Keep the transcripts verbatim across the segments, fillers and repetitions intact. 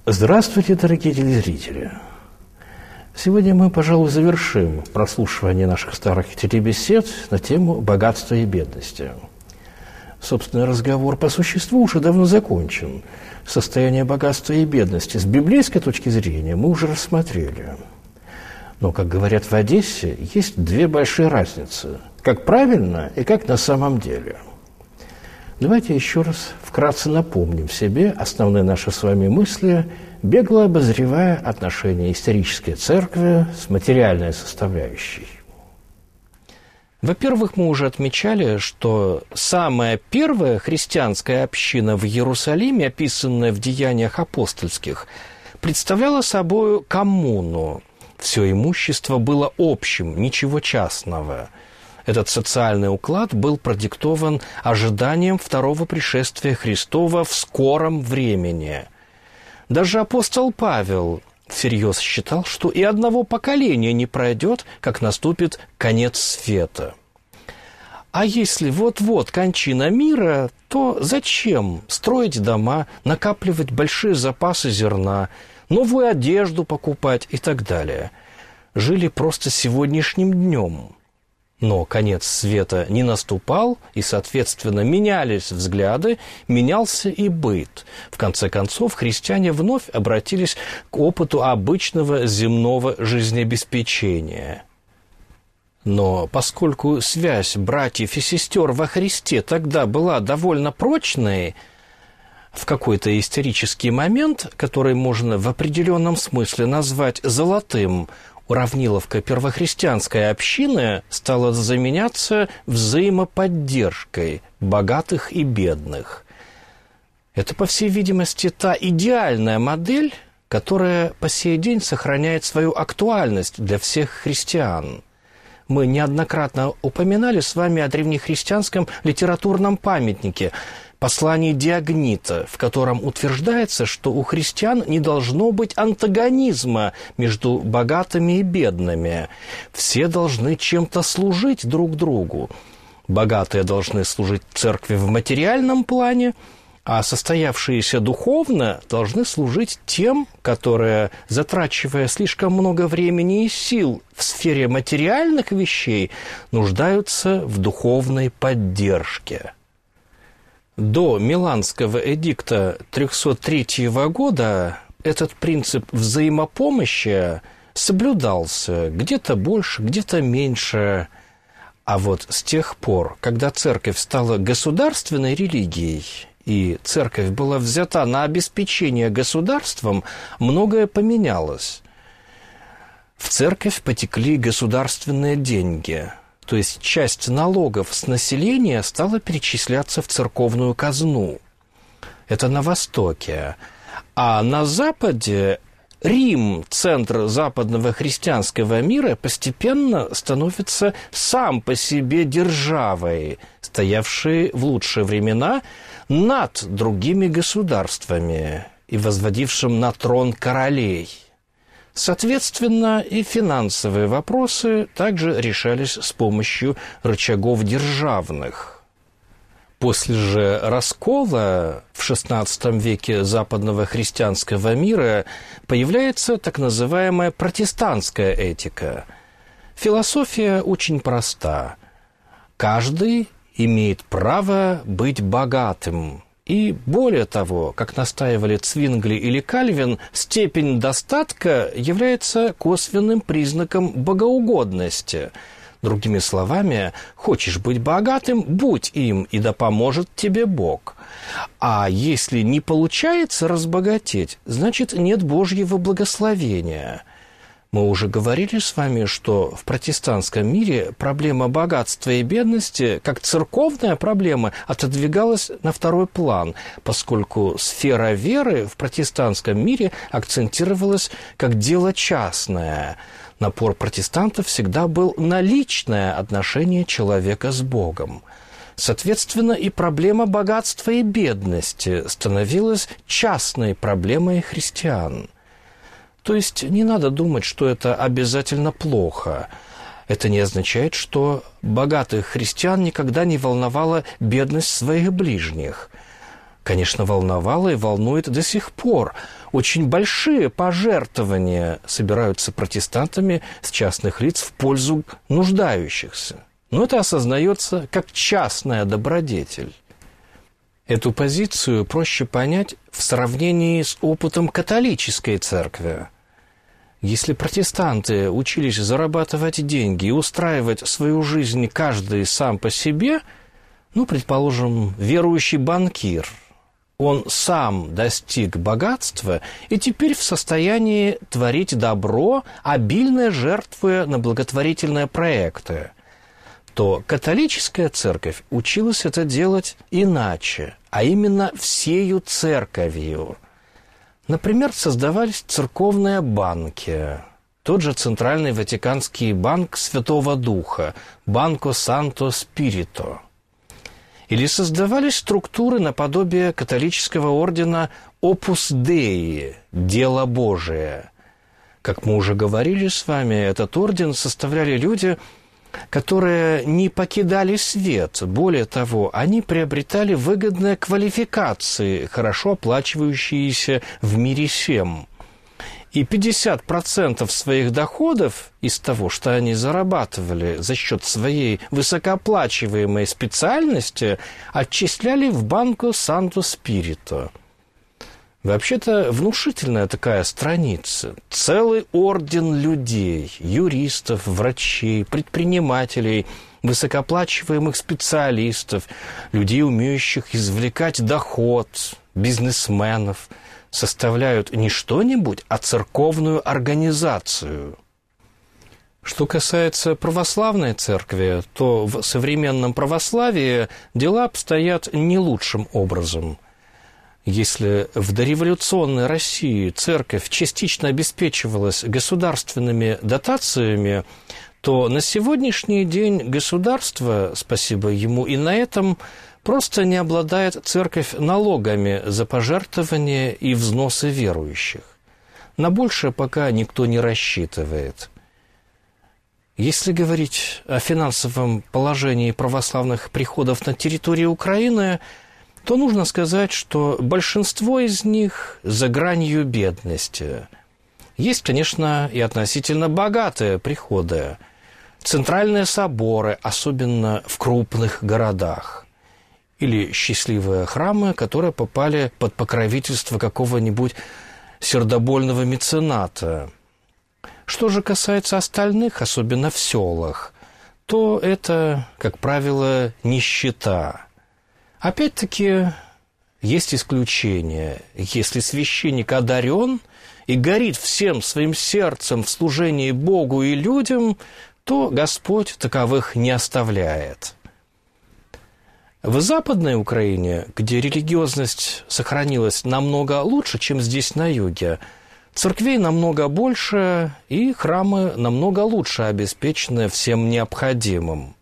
Здравствуйте, дорогие телезрители! Сегодня мы, пожалуй, завершим прослушивание наших старых телебесед на тему богатства и бедности. Собственно, разговор по существу уже давно закончен. Состояние богатства и бедности с библейской точки зрения мы уже рассмотрели. Но, как говорят в Одессе, есть две большие разницы. Как правильно и как на самом деле. Давайте еще раз вкратце напомним себе основные наши с вами мысли, бегло обозревая отношения исторической церкви с материальной составляющей. Во-первых, мы уже отмечали, что самая первая христианская община в Иерусалиме, описанная в Деяниях апостольских, представляла собой коммуну. Все имущество было общим, ничего частного. Этот социальный уклад был продиктован ожиданием второго пришествия Христова в скором времени. Даже апостол Павел всерьез считал, что и одного поколения не пройдет, как наступит конец света. А если вот-вот кончина мира, то зачем строить дома, накапливать большие запасы зерна, новую одежду покупать и так далее? Жили просто сегодняшним днем. Но конец света не наступал, и, соответственно, менялись взгляды, менялся и быт. В конце концов, христиане вновь обратились к опыту обычного земного жизнеобеспечения. Но поскольку связь братьев и сестер во Христе тогда была довольно прочной, в какой-то исторический момент, который можно в определенном смысле назвать «золотым», уравниловка первохристианской общины стала заменяться взаимоподдержкой богатых и бедных. Это, по всей видимости, та идеальная модель, которая по сей день сохраняет свою актуальность для всех христиан. Мы неоднократно упоминали с вами о древнехристианском литературном памятнике «Послание Диогнита», в котором утверждается, что у христиан не должно быть антагонизма между богатыми и бедными. Все должны чем-то служить друг другу. Богатые должны служить церкви в материальном плане, а состоявшиеся духовно должны служить тем, которые, затрачивая слишком много времени и сил в сфере материальных вещей, нуждаются в духовной поддержке. До Миланского эдикта триста третьего года этот принцип взаимопомощи соблюдался, где-то больше, где-то меньше. А вот с тех пор, когда церковь стала государственной религией, и церковь была взята на обеспечение государством, многое поменялось. В церковь потекли государственные деньги, то есть часть налогов с населения стала перечисляться в церковную казну. Это на Востоке. А на Западе Рим, центр западного христианского мира, постепенно становится сам по себе державой, стоявшей в лучшие времена над другими государствами и возводившим на трон королей. Соответственно, и финансовые вопросы также решались с помощью рычагов державных. После же раскола в шестнадцатом веке западного христианского мира появляется так называемая протестантская этика. Философия очень проста. Каждый имеет право быть богатым. И более того, как настаивали Цвингли или Кальвин, степень достатка является косвенным признаком богоугодности. Другими словами, хочешь быть богатым – будь им, и да поможет тебе Бог. А если не получается разбогатеть, значит, нет Божьего благословения. Мы уже говорили с вами, что в протестантском мире проблема богатства и бедности, как церковная проблема, отодвигалась на второй план, поскольку сфера веры в протестантском мире акцентировалась как дело частное. Напор протестантов всегда был на личное отношение человека с Богом. Соответственно, и проблема богатства и бедности становилась частной проблемой христиан. То есть не надо думать, что это обязательно плохо. Это не означает, что богатых христиан никогда не волновала бедность своих ближних. конечно, волновало и волнует до сих пор. Очень большие пожертвования собираются протестантами с частных лиц в пользу нуждающихся. Но это осознается как частная добродетель. Эту позицию проще понять в сравнении с опытом католической церкви. Если протестанты учились зарабатывать деньги и устраивать свою жизнь каждый сам по себе, ну, предположим, верующий банкир, он сам достиг богатства и теперь в состоянии творить добро, обильно жертвуя на благотворительные проекты, то католическая церковь училась это делать иначе, а именно всею церковью. Например, создавались церковные банки, тот же Центральный Ватиканский банк Святого Духа, Банко Санто Спирито. Или создавались структуры наподобие католического ордена Opus Dei, Дело Божие. Как мы уже говорили с вами, этот орден составляли люди, которые не покидали свет. Более того, они приобретали выгодные квалификации, хорошо оплачивающиеся в мире сем. И пятьдесят процентов своих доходов из того, что они зарабатывали за счет своей высокооплачиваемой специальности, отчисляли в Банко Санто Спирито. Вообще-то внушительная такая страница. Целый орден людей, юристов, врачей, предпринимателей, высокооплачиваемых специалистов, людей, умеющих извлекать доход, бизнесменов, составляют не что-нибудь, а церковную организацию. Что касается православной церкви, то в современном православии дела обстоят не лучшим образом. Если в дореволюционной России церковь частично обеспечивалась государственными дотациями, то на сегодняшний день государство, спасибо ему и на этом, просто не обладает церковь налогами за пожертвования и взносы верующих. На большее пока никто не рассчитывает. Если говорить о финансовом положении православных приходов на территории Украины, то нужно сказать, что большинство из них за гранью бедности. Есть, конечно, и относительно богатые приходы. Центральные соборы, особенно в крупных городах. Или счастливые храмы, которые попали под покровительство какого-нибудь сердобольного мецената. Что же касается остальных, особенно в селах, то это, как правило, нищета. Опять-таки, есть исключения. Если священник одарен и горит всем своим сердцем в служении Богу и людям, то Господь таковых не оставляет. В Западной Украине, где религиозность сохранилась намного лучше, чем здесь на юге, церквей намного больше и храмы намного лучше обеспечены всем необходимым.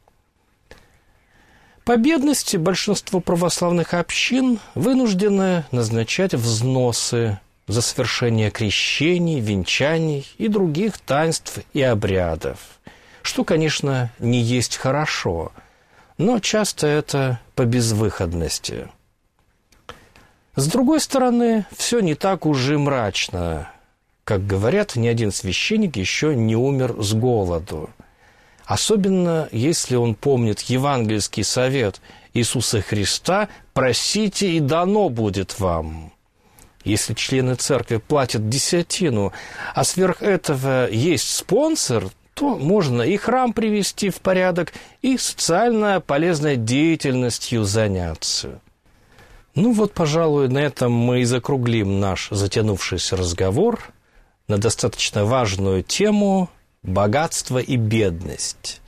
По бедности большинство православных общин вынуждены назначать взносы за совершение крещений, венчаний и других таинств и обрядов, что, конечно, не есть хорошо, но часто это по безвыходности. С другой стороны, все не так уж и мрачно. Как говорят, ни один священник еще не умер с голоду. Особенно, если он помнит евангельский совет Иисуса Христа «просите, и дано будет вам». Если члены церкви платят десятину, а сверх этого есть спонсор, то можно и храм привести в порядок, и социально полезной деятельностью заняться. Ну вот, пожалуй, на этом мы и закруглим наш затянувшийся разговор на достаточно важную тему «Богатство и бедность».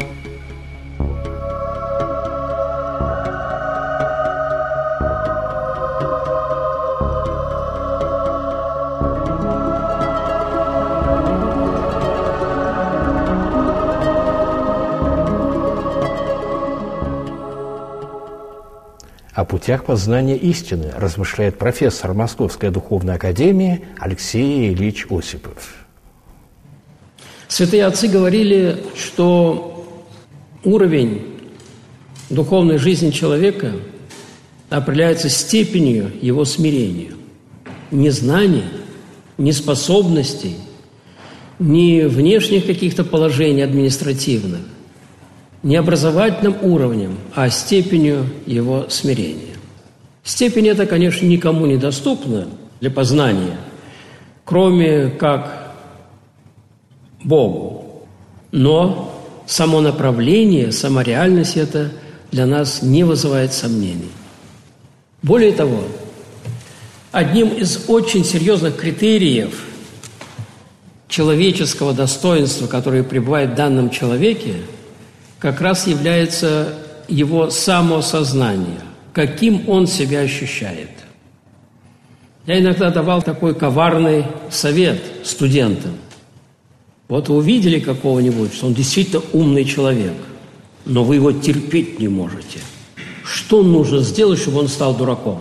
О путях познания истины размышляет профессор Московской духовной академии Алексей Ильич Осипов. Святые отцы говорили, что уровень духовной жизни человека определяется степенью его смирения. Не знаний, не способностей, не внешних каких-то положений административных, не образовательным уровнем, а степенью его смирения. Степень эта, конечно, никому не доступна для познания, кроме как Богу. Но само направление, сама реальность это для нас не вызывает сомнений. Более того, одним из очень серьезных критериев человеческого достоинства, которое пребывает в данном человеке, как раз является его самосознание, каким он себя ощущает. Я иногда давал такой коварный совет студентам. Вот вы увидели какого-нибудь, что он действительно умный человек, но вы его терпеть не можете. Что нужно сделать, чтобы он стал дураком?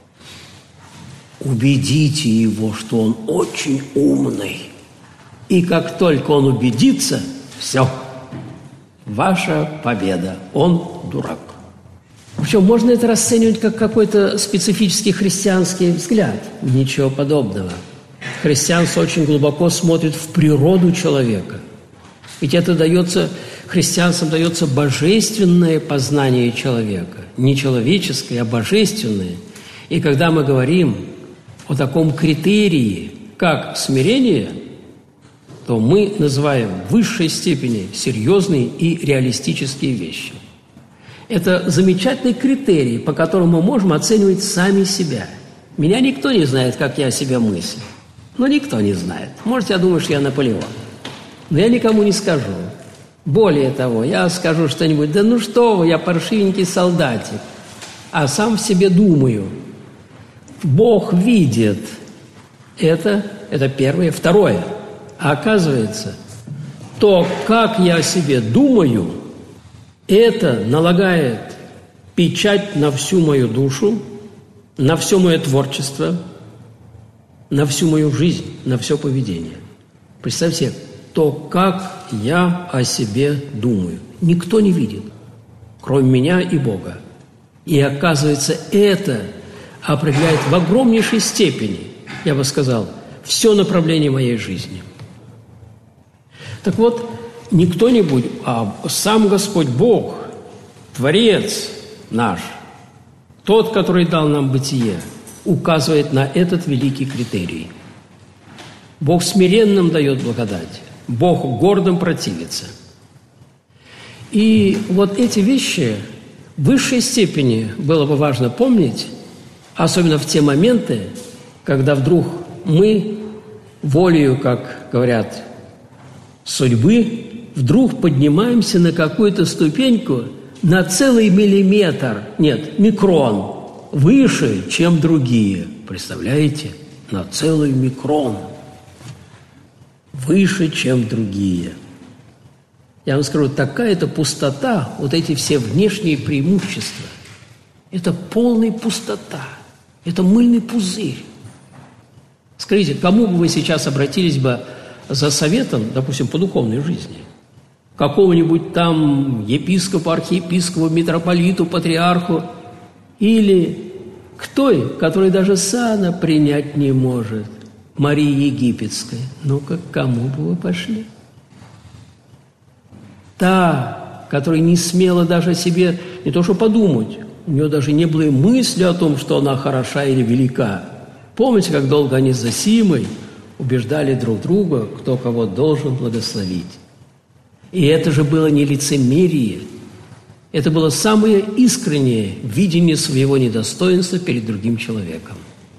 Убедите его, что он очень умный. И как только он убедится, все, ваша победа, он дурак. Причем можно это расценивать как какой-то специфический христианский взгляд. Ничего подобного. Христианство очень глубоко смотрит в природу человека. Ведь это дается, христианством дается божественное познание человека. Не человеческое, а божественное. И когда мы говорим о таком критерии, как смирение, то мы называем в высшей степени серьезные и реалистические вещи. Это замечательный критерий, по которому мы можем оценивать сами себя. Меня никто не знает, как я о себе мыслю. Но никто не знает. Может, я думаю, что я Наполеон. Но я никому не скажу. Более того, я скажу что-нибудь, да ну что вы, я паршивенький солдатик. А сам в себе думаю. Бог видит. Это, это первое. Второе. А оказывается, то, как я о себе думаю, это налагает печать на всю мою душу, на все мое творчество, на всю мою жизнь, на все поведение. Представьте, то, как я о себе думаю, никто не видит, кроме меня и Бога. И оказывается, это определяет в огромнейшей степени, я бы сказал, все направление моей жизни. Так вот, не кто-нибудь, а сам Господь Бог, Творец наш, тот, который дал нам бытие, указывает на этот великий критерий. Бог смиренным дает благодать, Бог гордым противится. И вот эти вещи в высшей степени было бы важно помнить, особенно в те моменты, когда вдруг мы волею, как говорят, судьбы, вдруг поднимаемся на какую-то ступеньку на целый миллиметр, нет, микрон, выше, чем другие. Представляете? На целый микрон. Выше, чем другие. Я вам скажу, такая-то пустота, вот эти все внешние преимущества, это полная пустота, это мыльный пузырь. Скажите, кому бы вы сейчас обратились бы за советом, допустим, по духовной жизни? Какому-нибудь там епископу, архиепископу, митрополиту, патриарху или к той, которая даже сана принять не может, Марии Египетской. Ну-ка, к кому бы вы пошли? Та, которая не смела даже о себе не то что подумать, у нее даже не было и мысли о том, что она хороша или велика. Помните, как долго они с Зосимой убеждали друг друга, кто кого должен благословить. И это же было не лицемерие, это было самое искреннее видение своего недостоинства перед другим человеком.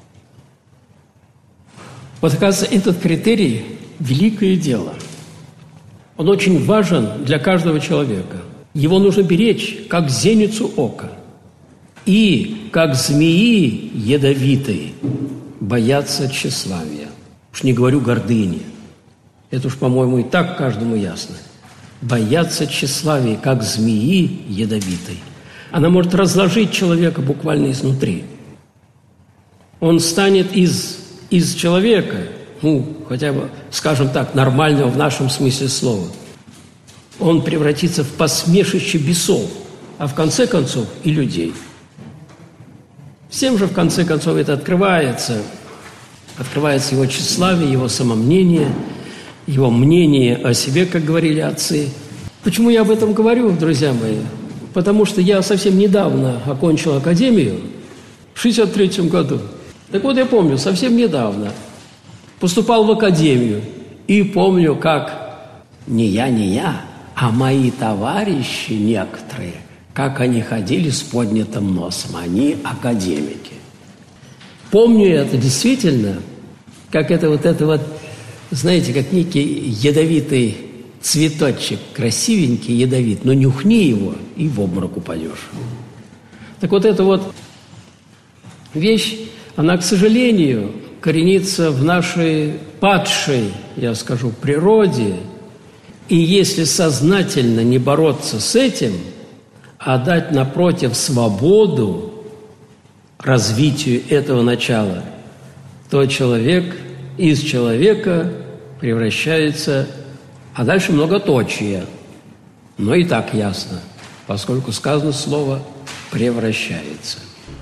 Вот, оказывается, этот критерий – великое дело. Он очень важен для каждого человека. Его нужно беречь, как зеницу ока. И, как змеи ядовитой, бояться тщеславия. Уж не говорю гордыни. Это уж, по-моему, и так каждому ясно. Бояться тщеславия, как змеи ядовитой. Она может разложить человека буквально изнутри. Он станет из, из человека, ну, хотя бы, скажем так, нормального в нашем смысле слова. Он превратится в посмешище бесов, а в конце концов и людей. Всем же, в конце концов, это открывается. Открывается его тщеславие, его самомнение, его мнение о себе, как говорили отцы. Почему я об этом говорю, друзья мои? Потому что я совсем недавно окончил академию, в шестьдесят третьем году. Так вот, я помню, совсем недавно поступал в академию. И помню, как не я, не я, а мои товарищи некоторые, как они ходили с поднятым носом. Они академики. Помню это действительно, как это вот это вот, знаете, как некий ядовитый цветочек, красивенький, ядовит, но нюхни его и в обморок упадешь. Так вот эта вот вещь, она, к сожалению, коренится в нашей падшей, я скажу, природе. И если сознательно не бороться с этим, а дать, напротив, свободу развитию этого начала, то человек из человека превращается, а дальше многоточие. Но и так ясно, поскольку сказано слово «превращается».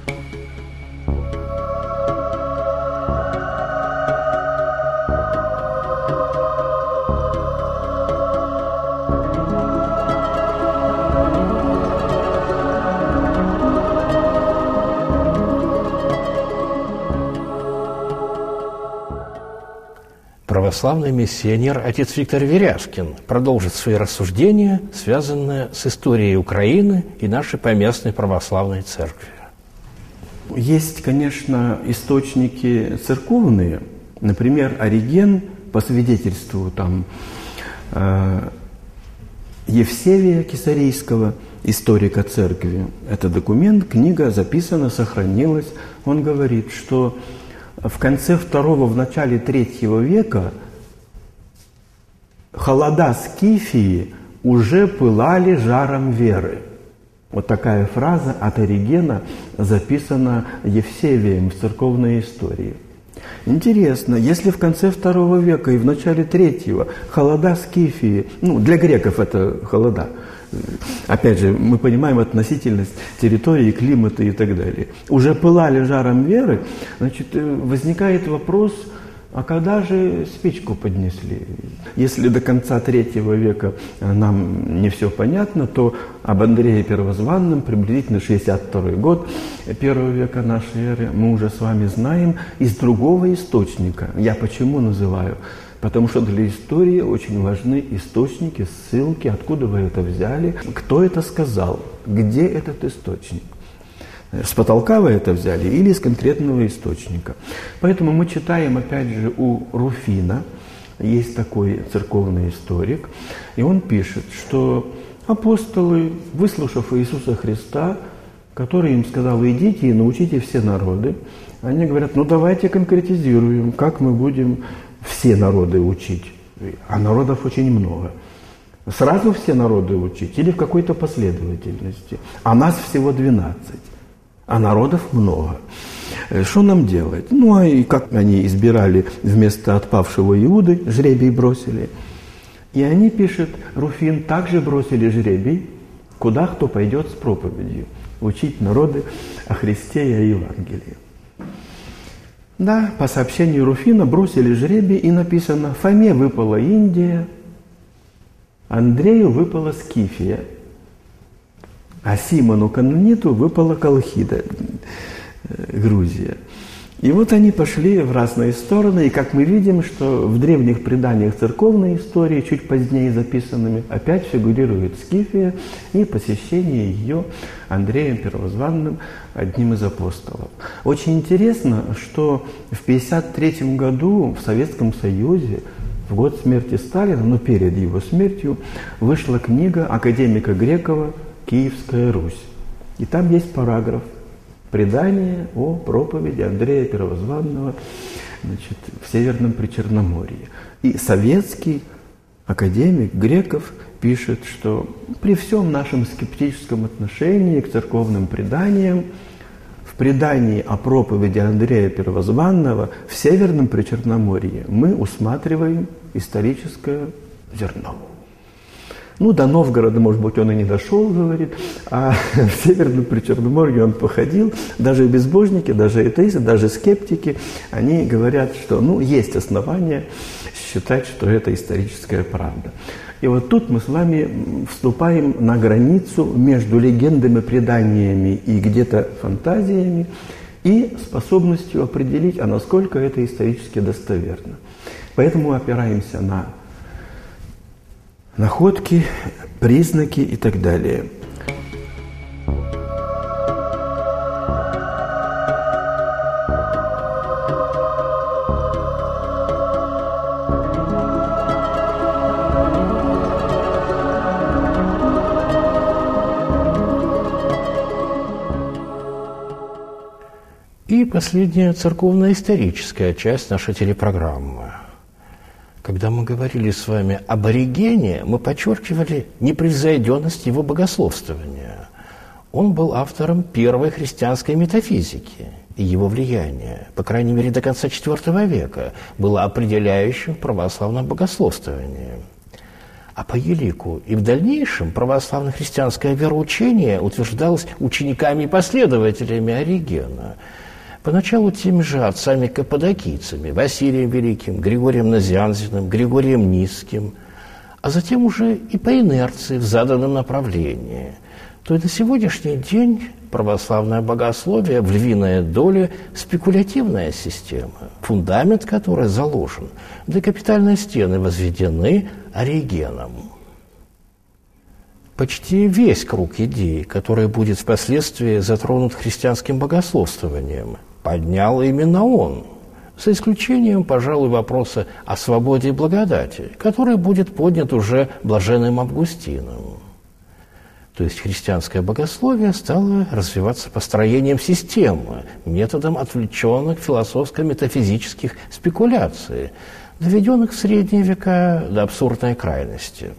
Православный миссионер отец Виктор Веряшкин продолжит свои рассуждения, связанные с историей Украины и нашей поместной православной церкви. Есть, конечно, источники церковные. Например, Ориген, по свидетельству там, э, Евсевия Кесарийского, историка церкви. Это документ, книга записана, сохранилась. Он говорит, что в конце второго, в начале третьего века холода Скифии уже пылали жаром веры. Вот такая фраза от Оригена записана Евсевием в церковной истории. Интересно, если в конце второго века и в начале третьего холода Скифии, ну, для греков это холода, опять же, мы понимаем относительность территории, климата и так далее, уже пылали жаром веры, значит, возникает вопрос, а когда же спичку поднесли? Если до конца третьего века нам не все понятно, то об Андрее Первозванном, приблизительно шестьдесят второй год первого века нашей эры, мы уже с вами знаем из другого источника. Я почему называю? Потому что для истории очень важны источники, ссылки, откуда вы это взяли, кто это сказал, где этот источник. С потолка вы это взяли или из конкретного источника. Поэтому мы читаем, опять же, у Руфина, есть такой церковный историк, и он пишет, что апостолы, выслушав Иисуса Христа, который им сказал: идите и научите все народы, они говорят: ну давайте конкретизируем, как мы будем все народы учить. А народов очень много. Сразу все народы учить или в какой-то последовательности? А нас всего двенадцать. А народов много. Что нам делать? Ну, а и как они избирали вместо отпавшего Иуды, жребий бросили. И они, пишет Руфин, также бросили жребий, куда кто пойдет с проповедью. Учить народы о Христе и о Евангелии. Да, по сообщению Руфина бросили жребий, и написано: Фоме выпала Индия, Андрею выпала Скифия, а Симону Канониту выпала Колхида, Грузия. И вот они пошли в разные стороны, и как мы видим, что в древних преданиях церковной истории, чуть позднее записанными, опять фигурирует Скифия и посещение ее Андреем Первозванным, одним из апостолов. Очень интересно, что в пятьдесят третьем году в Советском Союзе, в год смерти Сталина, но перед его смертью, вышла книга академика Грекова «Киевская Русь». И там есть параграф «Предание о проповеди Андрея Первозванного, значит, в Северном Причерноморье». И советский академик Греков пишет, что при всем нашем скептическом отношении к церковным преданиям, в предании о проповеди Андрея Первозванного в Северном Причерноморье мы усматриваем историческое зерно. Ну, до Новгорода, может быть, он и не дошел, говорит, а в Северном Причерноморье он походил. Даже безбожники, даже атеисты, даже скептики, они говорят, что, ну, есть основания считать, что это историческая правда. И вот тут мы с вами вступаем на границу между легендами, преданиями и где-то фантазиями и способностью определить, а насколько это исторически достоверно. Поэтому опираемся на находки, признаки и так далее. И последняя церковно-историческая часть нашей телепрограммы. Когда мы говорили с вами об Оригене, мы подчеркивали непревзойденность его богословствования. Он был автором первой христианской метафизики, и его влияние, по крайней мере, до конца четвёртого века, было определяющим в православном богословствовании. А по елику и в дальнейшем православно-христианское вероучение утверждалось учениками и последователями Оригена. Поначалу теми же отцами-каппадокийцами, Василием Великим, Григорием Назианзиным, Григорием Низким, а затем уже и по инерции в заданном направлении. То и на сегодняшний день православное богословие в львиной доле спекулятивная система, фундамент которой заложен, да и капитальные стены возведены Оригеном. Почти весь круг идей, который будет впоследствии затронут христианским богословствованием, поднял именно он, за исключением, пожалуй, вопроса о свободе и благодати, который будет поднят уже блаженным Августином. То есть христианское богословие стало развиваться построением системы, методом отвлеченных философско-метафизических спекуляций, доведенных в средние века до абсурдной крайности.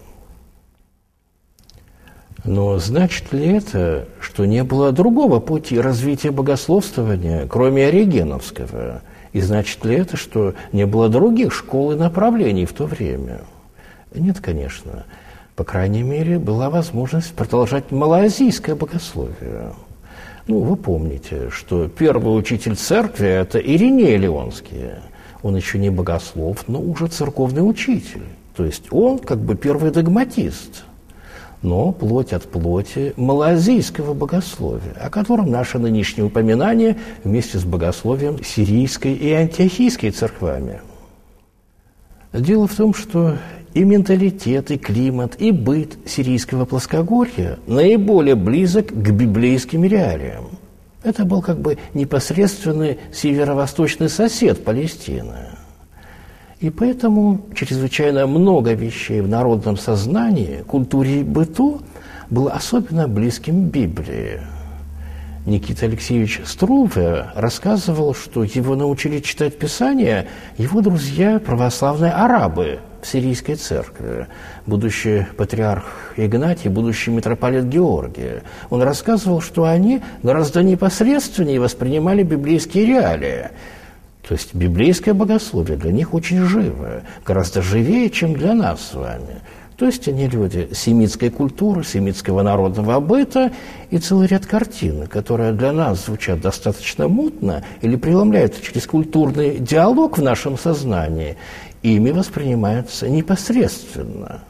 Но значит ли это, что не было другого пути развития богословствования, кроме оригеновского? И значит ли это, что не было других школ и направлений в то время? Нет, конечно. По крайней мере, была возможность продолжать малоазийское богословие. Ну, вы помните, что первый учитель церкви – это Ириней Леонский. Он еще не богослов, но уже церковный учитель. То есть он как бы первый догматист. Но плоть от плоти малоазийского богословия, о котором наше нынешнее упоминание вместе с богословием сирийской и антиохийской церквами. Дело в том, что и менталитет, и климат, и быт сирийского плоскогорья наиболее близок к библейским реалиям. Это был как бы непосредственный северо-восточный сосед Палестины. И поэтому чрезвычайно много вещей в народном сознании, культуре и быту было особенно близким к Библии. Никита Алексеевич Струве рассказывал, что его научили читать Писание его друзья православные арабы в сирийской церкви, будущий патриарх Игнатий, будущий митрополит Георгий. Он рассказывал, что они гораздо непосредственнее воспринимали библейские реалии. То есть библейское богословие для них очень живое, гораздо живее, чем для нас с вами. То есть они люди семитской культуры, семитского народного быта и целый ряд картин, которые для нас звучат достаточно мутно или преломляются через культурный диалог в нашем сознании, ими воспринимаются непосредственно.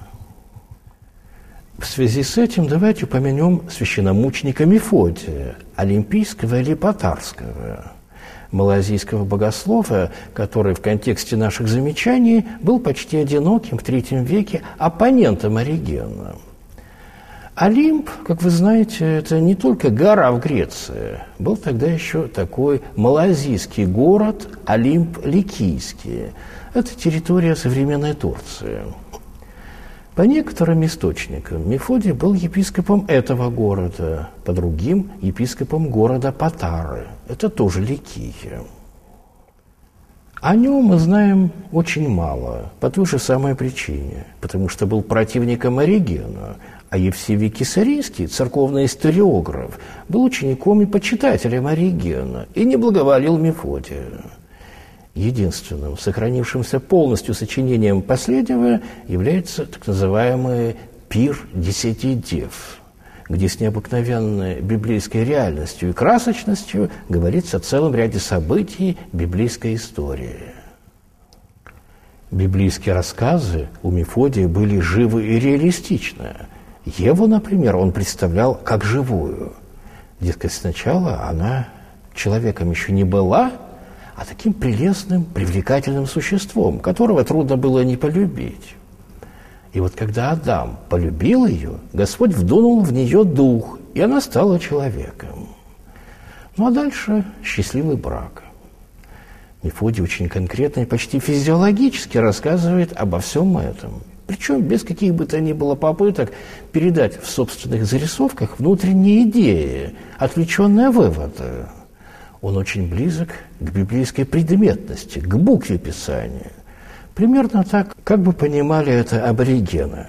В связи с этим давайте упомянем священномученика Мефодия, олимпийского или патарского, малоазийского богослова, который в контексте наших замечаний был почти одиноким в третьем веке оппонентом Оригена. Олимп, как вы знаете, это не только гора в Греции. Был тогда еще такой малоазийский город Олимп Ликийский. Это территория современной Турции. По некоторым источникам Мефодий был епископом этого города, по другим – епископом города Патары. Это тоже Ликия. О нем мы знаем очень мало, по той же самой причине, потому что был противником Оригена, а Евсевий Кесарийский, церковный историограф, был учеником и почитателем Оригена и не благоволил Мефодия. Единственным сохранившимся полностью сочинением последнего является так называемый «Пир десяти дев», где с необыкновенной библейской реальностью и красочностью говорится о целом ряде событий библейской истории. Библейские рассказы у Мефодия были живы и реалистичны. Еву, например, он представлял как живую. Дескать, сначала она человеком еще не была, а таким прелестным, привлекательным существом, которого трудно было не полюбить. И вот когда Адам полюбил ее, Господь вдунул в нее дух, и она стала человеком. Ну а дальше счастливый брак. Мефодий очень конкретно и почти физиологически рассказывает обо всем этом. Причем без каких бы то ни было попыток передать в собственных зарисовках внутренние идеи, отвлеченные выводы. Он очень близок к библейской предметности, к букве Писания. Примерно так, как бы понимали это аборигены.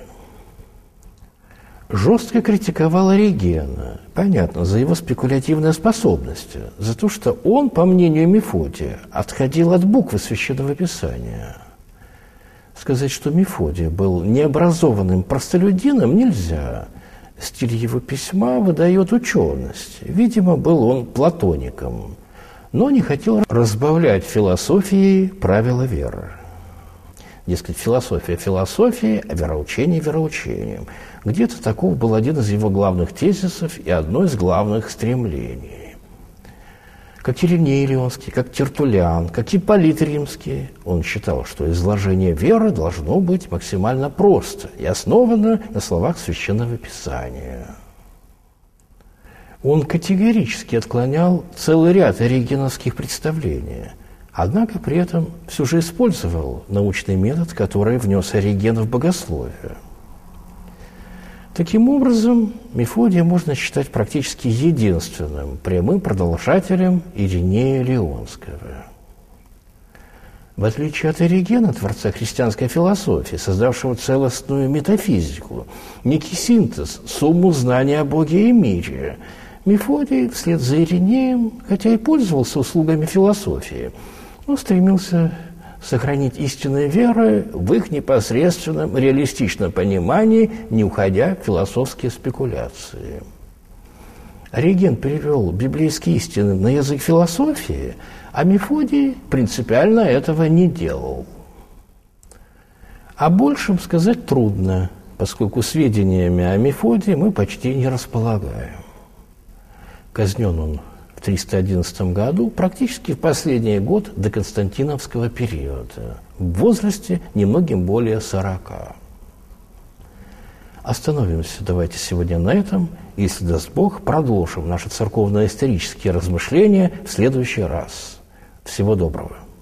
Жестко критиковал Оригена, понятно, за его спекулятивные способности, за то, что он, по мнению Мефодия, отходил от буквы Священного Писания. Сказать, что Мефодий был необразованным простолюдином, нельзя. Стиль его письма выдает ученость. Видимо, был он платоником, но не хотел разбавлять философией правила веры. Дескать, философия философией, а вероучение вероучением. Где-то таков был один из его главных тезисов и одно из главных стремлений. Как Ириней Леонский, как Тертуллиан, как Ипполит Римский, он считал, что изложение веры должно быть максимально просто и основано на словах Священного Писания. Он категорически отклонял целый ряд оригеновских представлений, однако при этом все же использовал научный метод, который внес Ориген в богословие. Таким образом, Мефодия можно считать практически единственным прямым продолжателем Иринея Леонского. В отличие от Оригена, творца христианской философии, создавшего целостную метафизику, некий синтез, сумму знаний о Боге и мире, Мефодий вслед за Иринеем, хотя и пользовался услугами философии, но стремился сохранить истинные веры в их непосредственном реалистичном понимании, не уходя в философские спекуляции. Ориген перевел библейские истины на язык философии, а Мефодий принципиально этого не делал. О большем сказать трудно, поскольку сведениями о Мефодии мы почти не располагаем. Казнен он в триста одиннадцатом году, практически в последний год до Константиновского периода, в возрасте немногим более сорока. Остановимся давайте сегодня на этом. Если даст Бог, продолжим наши церковно-исторические размышления в следующий раз. Всего доброго.